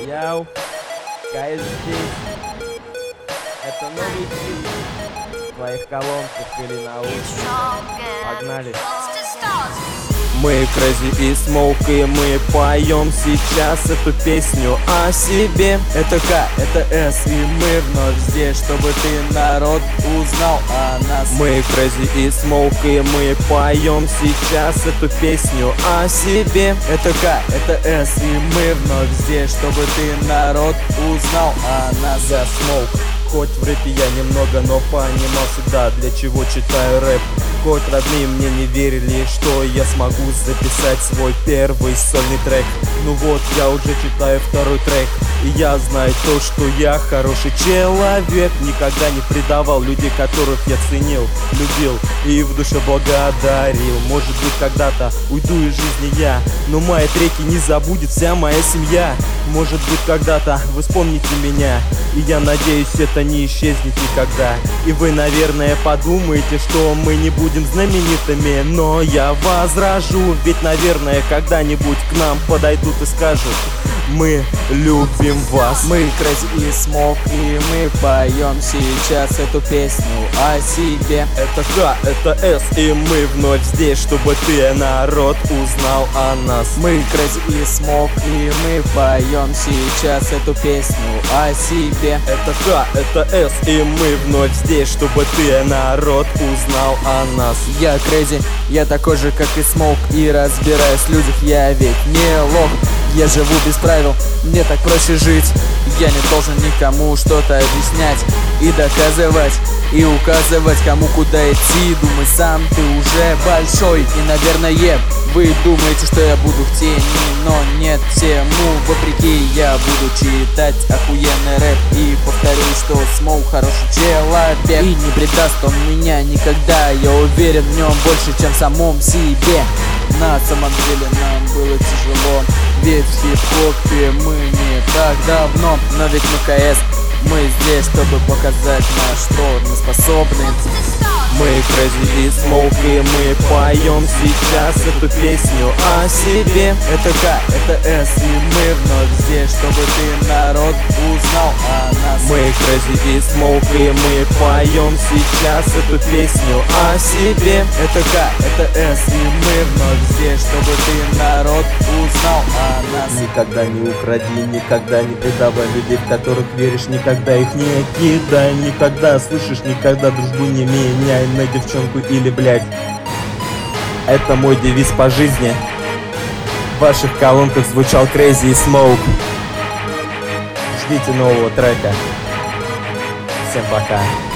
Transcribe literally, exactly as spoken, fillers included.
Яу, КС здесь. Это новый хит в твоих колонках или наушниках. Погнали. Мы Crazy и Smoke, и мы поем сейчас эту песню о себе. Это К, это С, и мы вновь здесь, чтобы ты, народ, узнал о нас. Мы Crazy и Smoke, и мы поем сейчас эту песню о себе. Это К, это С, и мы вновь здесь, чтобы ты, народ, узнал о нас. Я Smoke. Хоть в рэпе я немного, но понимал всегда, для чего читаю рэп. Хоть родные мне не верили, что я смогу записать свой первый сольный трек. Ну вот, я уже читаю второй трек, и я знаю то, что я хороший человек. Никогда не предавал людей, которых я ценил, любил и в душе благодарил. Может быть, когда-то уйду из жизни я, но мои треки не забудет вся моя семья. Может быть, когда-то вы вспомните меня, и я надеюсь, это не исчезнет никогда. И вы, наверное, подумаете, что мы не будем знаменитыми, но я возражу, ведь, наверное, когда-нибудь к нам подойдут и скажут: мы любим вас. Мы Crazy и Smoke, и мы поем сейчас эту песню о себе. Это К, это С, и мы вновь здесь, чтобы ты, народ, узнал о нас. Мы Crazy и Smoke, и мы поем сейчас эту песню о себе. Это К, это С, и мы вновь здесь, чтобы ты, народ, узнал о нас. Я Crazy, я такой же, как и Smoke, и разбираюсь в людях, я ведь не лох. Я живу без правил, мне так проще жить. Я не должен никому что-то объяснять и доказывать, и указывать, кому куда идти. Думай сам, ты уже большой. И, наверное, вы думаете, что я буду в тени, но нет, всему вопреки я буду читать охуенный рэп. И повторюсь, что Smoke хороший человек, и не предаст он меня никогда. Я уверен в нем больше, чем в самом себе. На самом деле нам было тяжело, ведь в хип-хопе мы не так давно. Но ведь мы КС, мы здесь, чтобы показать на что мы способны. Мы Crazy и Smoke, и мы поем сейчас эту песню о себе. Это К, это С, и мы вновь здесь, чтобы ты, народ, узнал о нас. Мы Crazy и Smoke, и мы поем сейчас эту песню о себе. Это К, это С, и мы вновь здесь, чтобы ты, народ, узнал о нас. Никогда не укради, никогда не предавай людей, в которых веришь, никогда их не кидай. Никогда, слышишь, никогда дружбу не меняй на девчонку или блядь. Это мой девиз по жизни. В ваших колонках звучал Crazy и Smoke. Ждите нового трека. Всем пока.